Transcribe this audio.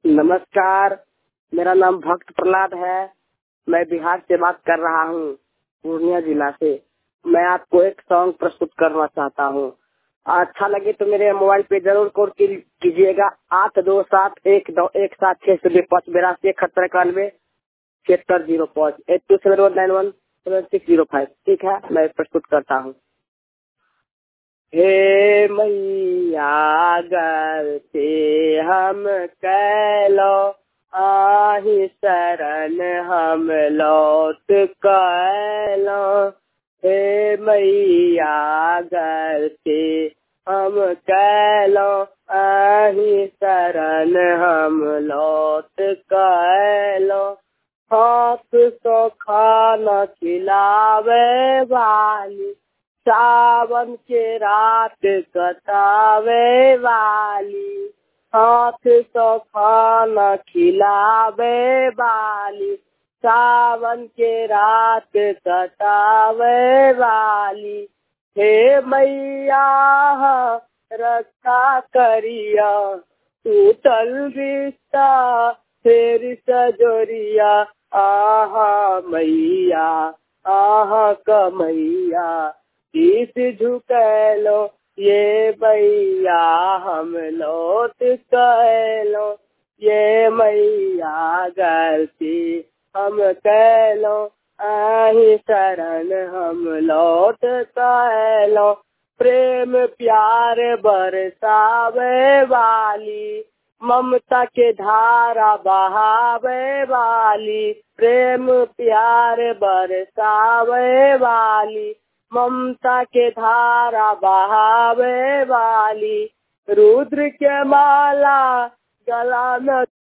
नमस्कार, मेरा नाम भक्त प्रहलाद है। मैं बिहार से बात कर रहा हूँ, पूर्णिया जिला से। मैं आपको एक सॉन्ग प्रस्तुत करना चाहता हूँ। अच्छा लगे तो मेरे मोबाइल पे जरूर कॉल कीजिएगा 8271-662-7281-71-71-7605। 827191-7605। ठीक है, मैं प्रस्तुत करता हूँ। हे मैया गर से हम कैलो आहि शरण हम लौट कैलो। हे मैया गर से हम कैलो आहि शरण हम लौट कैलो। हाथ तो खाना खिलावे वाली, सावन के रात कटावे वाली। हाथ तो खाना खिलावे वाली, सावन के रात कटावे वाली। हे मैया रक्षा करिया, टूटल रिश्ता फेर सजोरिया। आहा मैया, आहा कमैया, शीश झुकैलो ये मैया हम लौट कैलो। ये मैया गलती हम कैलो आहि शरण हम लौट कैलो। प्रेम प्यार बरसावे वाली, ममता के धारा बहावे वाली। प्रेम प्यार बरसावे वाली, ममता के धारा बहावे वाली। रुद्र के माला गला में